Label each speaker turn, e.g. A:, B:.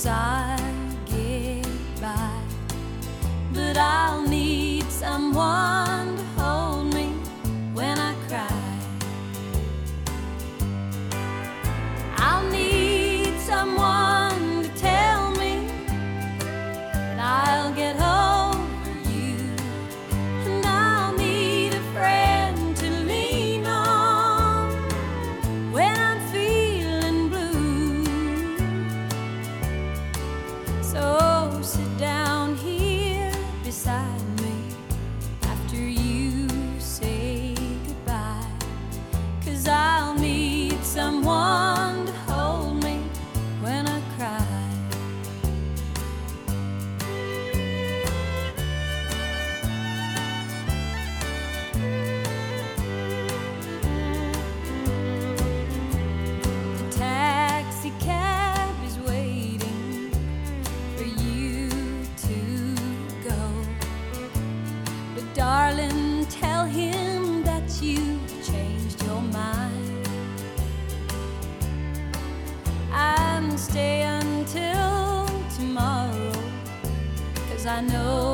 A: I'll get by, but I'll need someone to hold me when I cry. I'll need someone to tell me that I'll get over you, and I'll need a friend to lean on when I'm feeling blue. So sit down here beside me after you say goodbye, 'cause I'll need someone to hold me when I cry. The taxi cab is waiting for you to go, but darling, tell him that you've changed your mind, and stay until tomorrow, 'cause I know